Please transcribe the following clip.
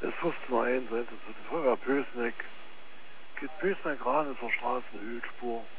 Es 15:01 Uhr, das wird Feuerwehr Pößneck. Geht Pößneck ran zur Straßenölspur.